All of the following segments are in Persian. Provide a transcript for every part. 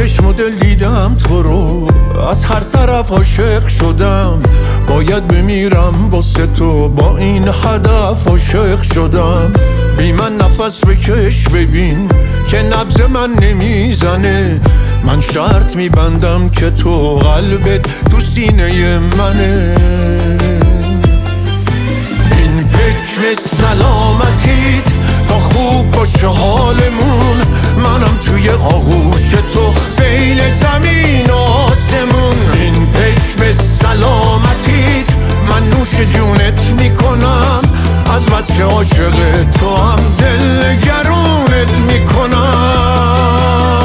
چشم و دل دیدم تو رو، از هر طرف عاشق شدم. باید بمیرم واسه تو، با این هدف عاشق شدم. بی من نفس بکش ببین که نبض من نمیزنه. من شرط میبندم که تو قلبت تو سینه منه. این پک سلامتیت تا خوب باشه حالمون. منم توی آغوش تو بین زمین و آسمون. این پک به سلامتیت من نوش جونت میکنم. از بس که عاشق تو هم دل گرونت میکنم.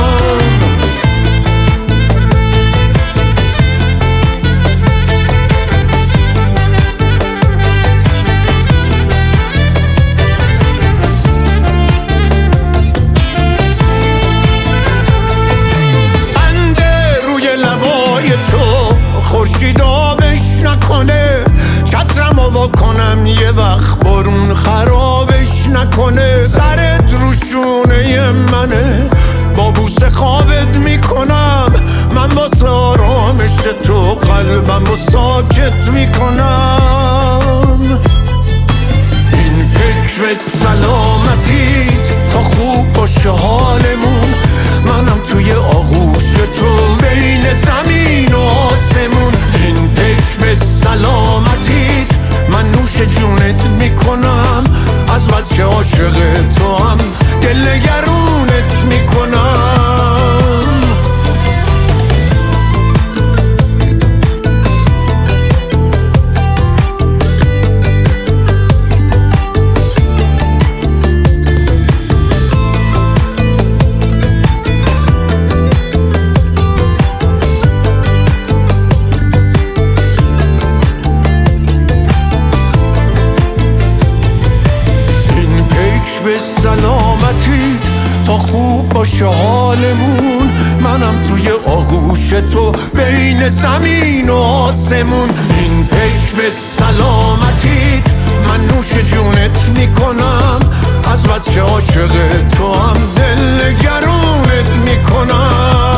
خورشید آبش نکنه، چترمو واکنم یه وقت بارون خرابش نکنه. سرت رو شونه منه، با بوسه خوابت میکنم. من واسه آرامش تو قلبم رو ساکت میکنم. این پک به سلامتیت تا خوب باشه حالمون. منم توی آغوش تو بین زمین و آسمون. این پک به سلامتیت من نوش جونت میکنم. از بس که عاشق تو هم دل گرونت میکنم. به سلامتیت تا خوب باشه حالمون. منم توی آغوش تو بین زمین و آسمون. این پک به سلامتیت من نوش جونت میکنم. از بس که عاشق تو هم دل گرونت میکنم.